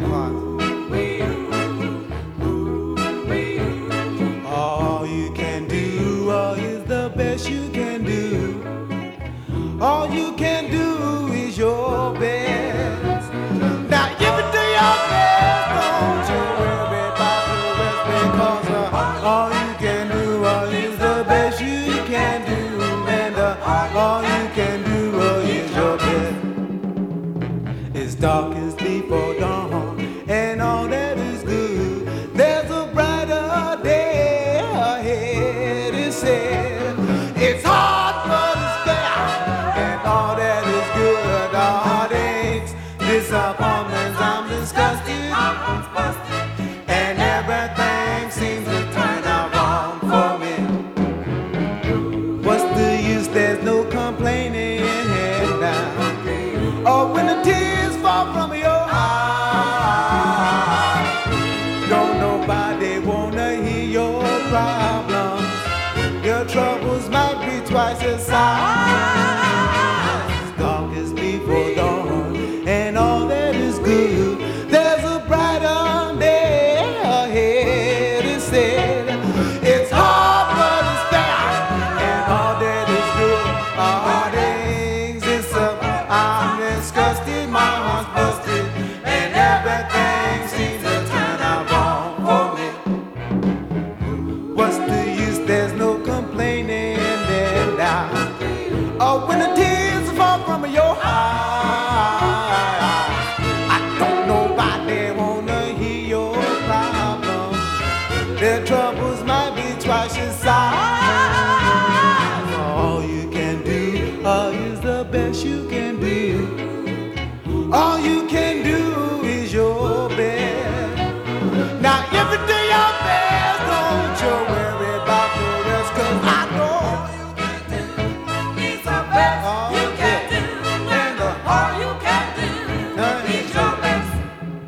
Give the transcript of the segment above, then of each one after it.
part. All you can do is the best you can do. All you can do is your best. Now if you do your best, don't you worry about the rest, because all you can do is the best you can do, and all you can do is your best. It's darkest before dawn, and all that is good. There's a brighter day ahead, it said. It's hard but it's fair, and all that is good. The heartaches, disappointments, I'm disgusted, and everything seems to turn out wrong for me. What's the use? There's no complaining and now. Oh, when the tears fall from your eyes, don't nobody wanna hear your problems. Your troubles might be twice as size. Darkest before dawn, and all that is good. There's a brighter day ahead, it said. It's hard but it's fair, and all that is good. Heartaches, I'm disgusted, my heart's busted, and everything seems to turn out wrong for me. What's the use? There's no complaining then now. Oh, when the tears fall from your eyes, I don't nobody wanna hear your problems. Their troubles might be twice your size. All you can do is the best you can do. All you can do is your best. Now if you do your best, don't you worry about the rest, 'cause I know all you can do is the best you can do, and all you can do is your best.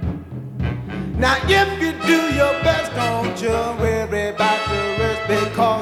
Now if you do your best, don't you worry about the rest, because